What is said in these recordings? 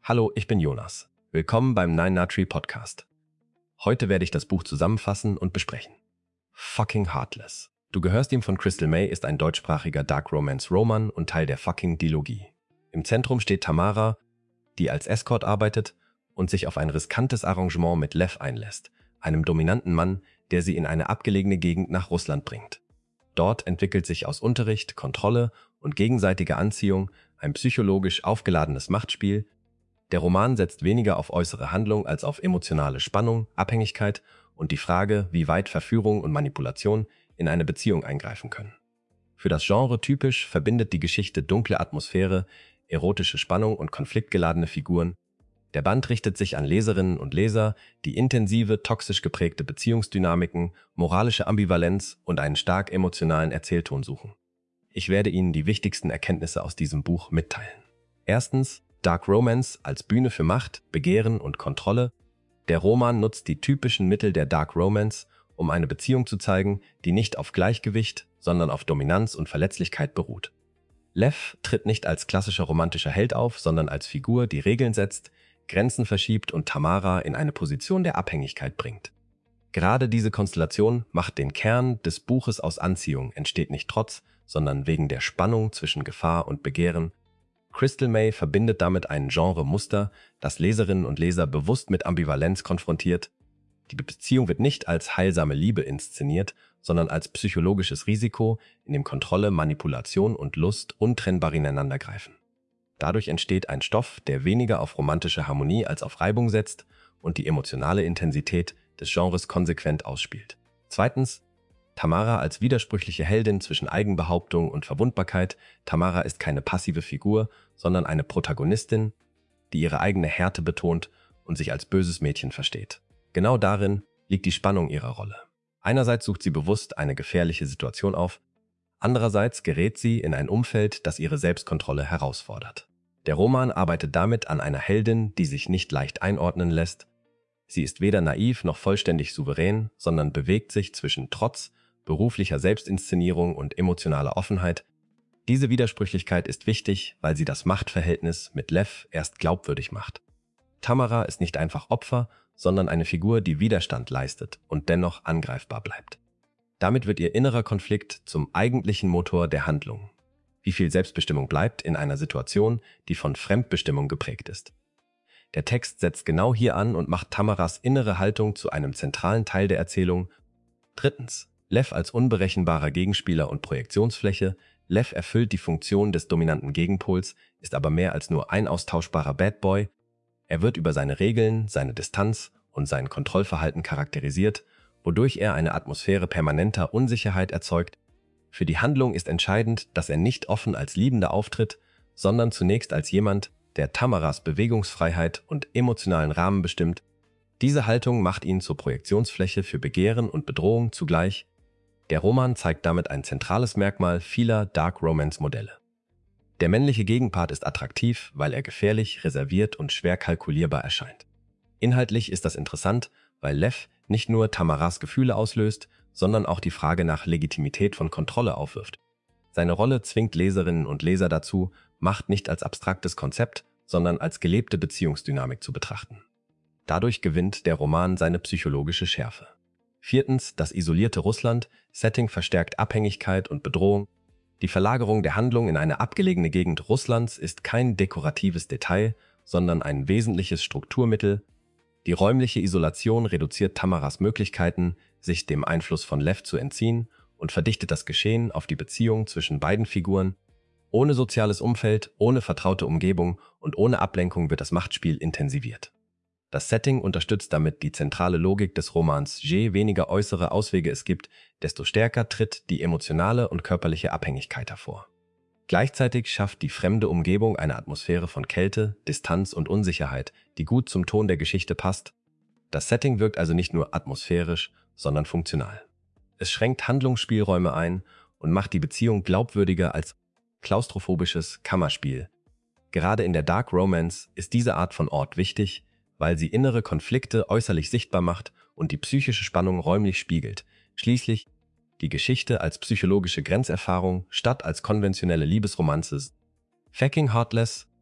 Hallo, ich bin Jonas. Willkommen beim Nine Tree Podcast. Heute werde ich das Buch zusammenfassen und besprechen. Fucking Heartless. Du gehörst ihm von Crystal May ist ein deutschsprachiger Dark Romance Roman und Teil der fucking Dilogie. Im Zentrum steht Tamara, die als Escort arbeitet und sich auf ein riskantes Arrangement mit Lev einlässt, einem dominanten Mann, der sie in eine abgelegene Gegend nach Russland bringt. Dort entwickelt sich aus Unterricht, Kontrolle und gegenseitiger Anziehung ein psychologisch aufgeladenes Machtspiel. Der Roman setzt weniger auf äußere Handlung als auf emotionale Spannung, Abhängigkeit und die Frage, wie weit Verführung und Manipulation in eine Beziehung eingreifen können. Für das Genre typisch verbindet die Geschichte dunkle Atmosphäre, erotische Spannung und konfliktgeladene Figuren. Der Band richtet sich an Leserinnen und Leser, die intensive, toxisch geprägte Beziehungsdynamiken, moralische Ambivalenz und einen stark emotionalen Erzählton suchen. Ich werde Ihnen die wichtigsten Erkenntnisse aus diesem Buch mitteilen. Erstens, Dark Romance als Bühne für Macht, Begehren und Kontrolle. Der Roman nutzt die typischen Mittel der Dark Romance, um eine Beziehung zu zeigen, die nicht auf Gleichgewicht, sondern auf Dominanz und Verletzlichkeit beruht. Lev tritt nicht als klassischer romantischer Held auf, sondern als Figur, die Regeln setzt, Grenzen verschiebt und Tamara in eine Position der Abhängigkeit bringt. Gerade diese Konstellation macht den Kern des Buches aus Anziehung, entsteht nicht trotz, sondern wegen der Spannung zwischen Gefahr und Begehren. Crystal May verbindet damit ein Genre-Muster, das Leserinnen und Leser bewusst mit Ambivalenz konfrontiert. Die Beziehung wird nicht als heilsame Liebe inszeniert, sondern als psychologisches Risiko, in dem Kontrolle, Manipulation und Lust untrennbar ineinandergreifen. Dadurch entsteht ein Stoff, der weniger auf romantische Harmonie als auf Reibung setzt und die emotionale Intensität des Genres konsequent ausspielt. Zweitens, Tamara als widersprüchliche Heldin zwischen Eigenbehauptung und Verwundbarkeit. Tamara ist keine passive Figur, sondern eine Protagonistin, die ihre eigene Härte betont und sich als böses Mädchen versteht. Genau darin liegt die Spannung ihrer Rolle. Einerseits sucht sie bewusst eine gefährliche Situation auf, andererseits gerät sie in ein Umfeld, das ihre Selbstkontrolle herausfordert. Der Roman arbeitet damit an einer Heldin, die sich nicht leicht einordnen lässt. Sie ist weder naiv noch vollständig souverän, sondern bewegt sich zwischen Trotz, beruflicher Selbstinszenierung und emotionaler Offenheit. Diese Widersprüchlichkeit ist wichtig, weil sie das Machtverhältnis mit Lev erst glaubwürdig macht. Tamara ist nicht einfach Opfer, sondern eine Figur, die Widerstand leistet und dennoch angreifbar bleibt. Damit wird ihr innerer Konflikt zum eigentlichen Motor der Handlung. Wie viel Selbstbestimmung bleibt in einer Situation, die von Fremdbestimmung geprägt ist. Der Text setzt genau hier an und macht Tamaras innere Haltung zu einem zentralen Teil der Erzählung. Drittens, Lev als unberechenbarer Gegenspieler und Projektionsfläche. Lev erfüllt die Funktion des dominanten Gegenpols, ist aber mehr als nur ein austauschbarer Bad Boy. Er wird über seine Regeln, seine Distanz und sein Kontrollverhalten charakterisiert, wodurch er eine Atmosphäre permanenter Unsicherheit erzeugt. Für die Handlung ist entscheidend, dass er nicht offen als Liebender auftritt, sondern zunächst als jemand, der Tamaras Bewegungsfreiheit und emotionalen Rahmen bestimmt. Diese Haltung macht ihn zur Projektionsfläche für Begehren und Bedrohung zugleich. Der Roman zeigt damit ein zentrales Merkmal vieler Dark Romance-Modelle. Der männliche Gegenpart ist attraktiv, weil er gefährlich, reserviert und schwer kalkulierbar erscheint. Inhaltlich ist das interessant, weil Lev nicht nur Tamaras Gefühle auslöst, sondern auch die Frage nach Legitimität von Kontrolle aufwirft. Seine Rolle zwingt Leserinnen und Leser dazu, Macht nicht als abstraktes Konzept, sondern als gelebte Beziehungsdynamik zu betrachten. Dadurch gewinnt der Roman seine psychologische Schärfe. Viertens, das isolierte Russland. Setting verstärkt Abhängigkeit und Bedrohung. Die Verlagerung der Handlung in eine abgelegene Gegend Russlands ist kein dekoratives Detail, sondern ein wesentliches Strukturmittel. Die räumliche Isolation reduziert Tamaras Möglichkeiten, sich dem Einfluss von Lev zu entziehen und verdichtet das Geschehen auf die Beziehung zwischen beiden Figuren. Ohne soziales Umfeld, ohne vertraute Umgebung und ohne Ablenkung wird das Machtspiel intensiviert. Das Setting unterstützt damit die zentrale Logik des Romans. Je weniger äußere Auswege es gibt, desto stärker tritt die emotionale und körperliche Abhängigkeit hervor. Gleichzeitig schafft die fremde Umgebung eine Atmosphäre von Kälte, Distanz und Unsicherheit, die gut zum Ton der Geschichte passt. Das Setting wirkt also nicht nur atmosphärisch, sondern funktional. Es schränkt Handlungsspielräume ein und macht die Beziehung glaubwürdiger als klaustrophobisches Kammerspiel. Gerade in der Dark Romance ist diese Art von Ort wichtig, weil sie innere Konflikte äußerlich sichtbar macht und die psychische Spannung räumlich spiegelt. Schließlich die Geschichte als psychologische Grenzerfahrung statt als konventionelle Liebesromanze. Fucking Heartless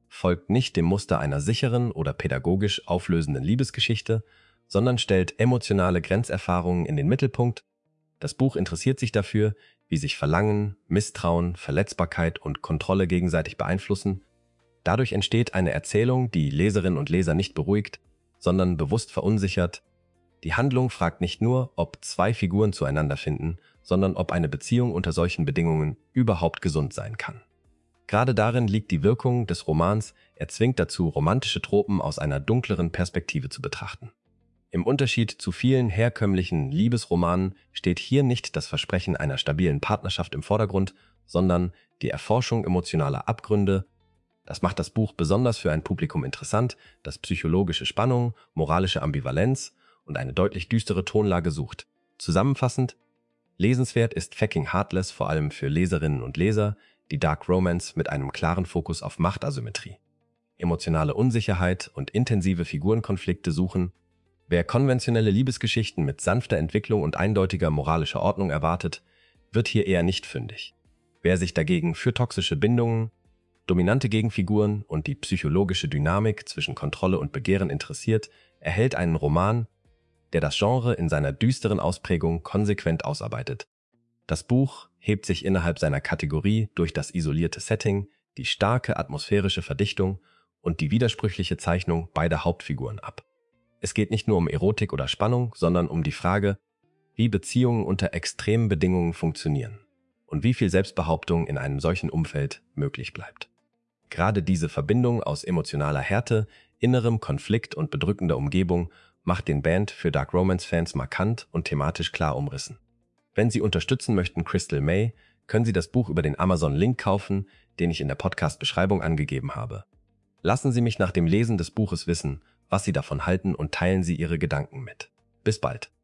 folgt nicht dem Muster einer sicheren oder pädagogisch auflösenden Liebesgeschichte, sondern stellt emotionale Grenzerfahrungen in den Mittelpunkt. Das Buch interessiert sich dafür, wie sich Verlangen, Misstrauen, Verletzbarkeit und Kontrolle gegenseitig beeinflussen. Dadurch entsteht eine Erzählung, die Leserinnen und Leser nicht beruhigt, sondern bewusst verunsichert. Die Handlung fragt nicht nur, ob zwei Figuren zueinander finden, sondern ob eine Beziehung unter solchen Bedingungen überhaupt gesund sein kann. Gerade darin liegt die Wirkung des Romans, er zwingt dazu, romantische Tropen aus einer dunkleren Perspektive zu betrachten. Im Unterschied zu vielen herkömmlichen Liebesromanen steht hier nicht das Versprechen einer stabilen Partnerschaft im Vordergrund, sondern die Erforschung emotionaler Abgründe. Das macht das Buch besonders für ein Publikum interessant, das psychologische Spannung, moralische Ambivalenz und eine deutlich düstere Tonlage sucht. Zusammenfassend: lesenswert ist Fucking Heartless vor allem für Leserinnen und Leser, die Dark Romance mit einem klaren Fokus auf Machtasymmetrie, emotionale Unsicherheit und intensive Figurenkonflikte suchen. Wer konventionelle Liebesgeschichten mit sanfter Entwicklung und eindeutiger moralischer Ordnung erwartet, wird hier eher nicht fündig. Wer sich dagegen für toxische Bindungen, dominante Gegenfiguren und die psychologische Dynamik zwischen Kontrolle und Begehren interessiert, erhält einen Roman, der das Genre in seiner düsteren Ausprägung konsequent ausarbeitet. Das Buch hebt sich innerhalb seiner Kategorie durch das isolierte Setting, die starke atmosphärische Verdichtung und die widersprüchliche Zeichnung beider Hauptfiguren ab. Es geht nicht nur um Erotik oder Spannung, sondern um die Frage, wie Beziehungen unter extremen Bedingungen funktionieren und wie viel Selbstbehauptung in einem solchen Umfeld möglich bleibt. Gerade diese Verbindung aus emotionaler Härte, innerem Konflikt und bedrückender Umgebung macht den Band für Dark Romance-Fans markant und thematisch klar umrissen. Wenn Sie unterstützen möchten Crystal May, können Sie das Buch über den Amazon-Link kaufen, den ich in der Podcast-Beschreibung angegeben habe. Lassen Sie mich nach dem Lesen des Buches wissen, was Sie davon halten, und teilen Sie Ihre Gedanken mit. Bis bald.